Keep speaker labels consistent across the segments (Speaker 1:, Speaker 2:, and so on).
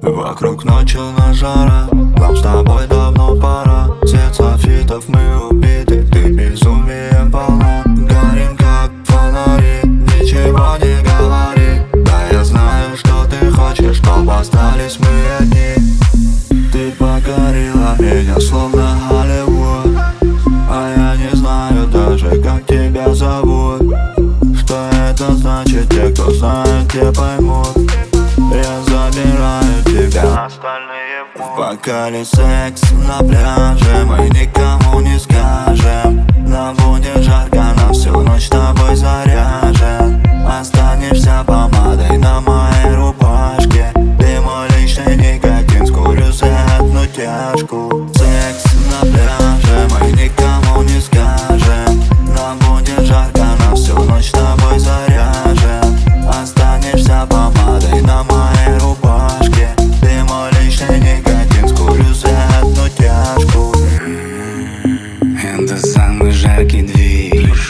Speaker 1: Вокруг ночи на жара, нам с тобой давно пора. Цвет софитов мы убиты, ты безумием полна. Горим как фонари, ничего не говори. Да я знаю, что ты хочешь, чтоб остались мы одни. Ты покорила меня словно Голливуд, а я не знаю даже, как тебя зовут. Что это значит, те, кто знает, те поймут. Я забираю тебя, остальные в бокале секс на пляже, мы никому не скажем. Нам будет жарко, на всю ночь с тобой заряжен. Останешься помадой на моей рубашке. Ты мой личный никотин, скурю одну тяжку. Секс на пляже, мы никому не скажем. Нам будет жарко, на всю ночь с тобой заряжен. Останешься помадой на моей рубашке. Ты мой личный никотин, скурю одну тяжку.
Speaker 2: Это самый жаркий движ.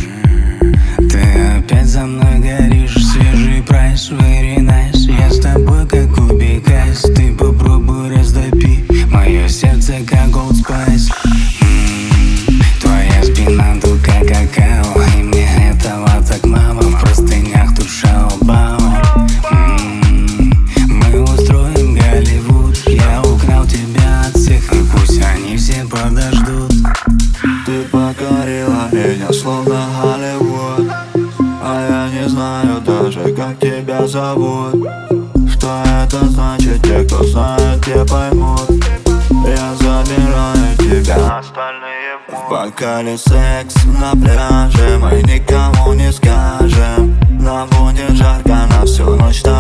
Speaker 2: Ты опять за мной горишь. Свежий прайс, very nice. Я с тобой как кубик айс. Ты попробуй раздопи мое сердце как Old Spice. Твоя спина тут как какао, и мне этого так мало. В простынях тут шао-бао. Мы устроим Голливуд. Я украл тебя от всех, и пусть они все подождут.
Speaker 1: Ты покорила меня словно Голливуд, а я не знаю даже, как тебя зовут. Что это значит, те, кто знает, те поймут. Я забираю тебя, остальные в бокале секс на пляже, мы никому не скажем. Нам будет жарко, на всю ночь.